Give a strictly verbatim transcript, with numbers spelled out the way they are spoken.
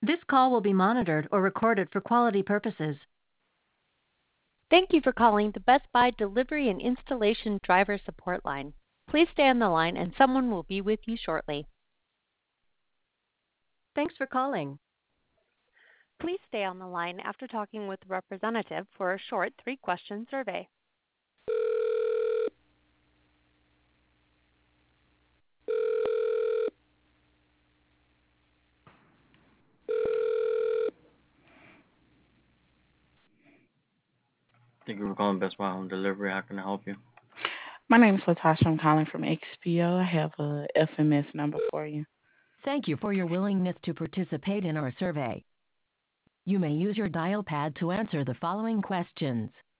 This call will be monitored or recorded for quality purposes. Thank you for calling the Best Buy Delivery and Installation Driver Support Line. Please stay on the line and someone will be with you shortly. Thanks for calling. Please stay on the line after talking with the representative for a short three-question survey. Thank you for calling Best Buy Home Delivery. How can I help you? My name is Latasha. I'm calling from X P O. I have a F M S number for you. Thank you for your willingness to participate in our survey. You may use your dial pad to answer the following questions.